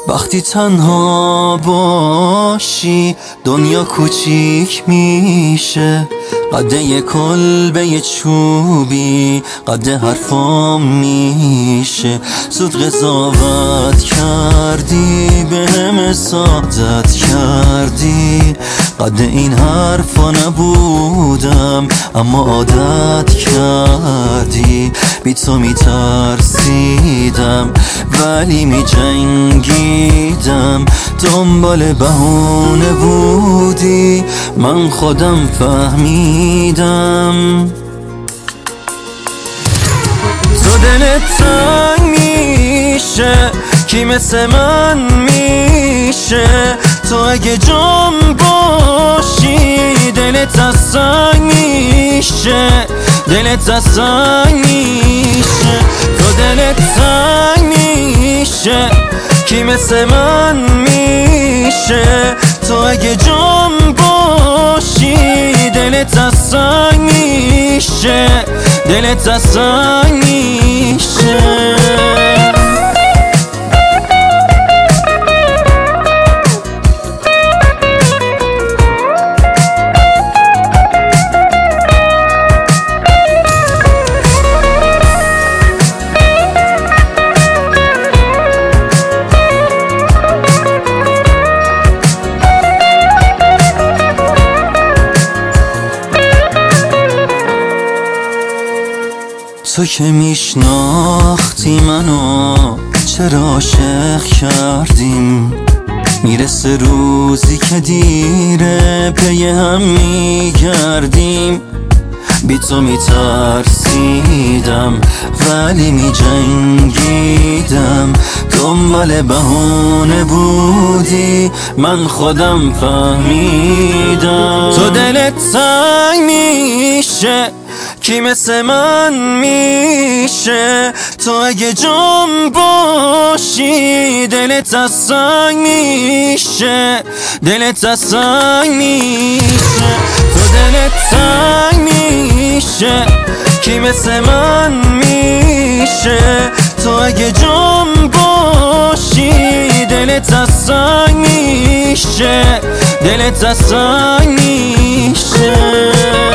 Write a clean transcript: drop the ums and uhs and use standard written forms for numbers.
وقتی تنها باشی دنیا کوچیک میشه، قده کلبه چوبی قده حرفام میشه. زود قضاوت کردی بهم سعادت کردی، قده این حرفا نبودم اما عادت کردی. بی تو میترسیدم ولی میجنگیدم، دنبال بهونه بودی من خودم فهمیدم. تو دلت تنگ میشه کی مثل من میشه، تو اگه جام باشی دلت از سنگ میشه، دلت از سنگ میشه. تو دلت تنگ میشه کی مثل من میشه، تو اگه جام باشی دلت از سنگ میشه، دلت از سنگ میشه. تو که میشناختی منو چرا عاشق کردیم، میرسه روزی که دیره پی هم میگردیم. بی تو میترسیدم ولی میجنگیدم، دنبال بهونه بودی من خودم فهمیدم. تو دلت تنگ میشه کی مثل من میشه، تو اگه جام باشی دلت از سنگ میشه، دلت از سنگ میشه. تو دلت تنگ میشه کی مثل من میشه، تو اگه جام باشی دلت از سنگ میشه، دلت از سنگ میشه.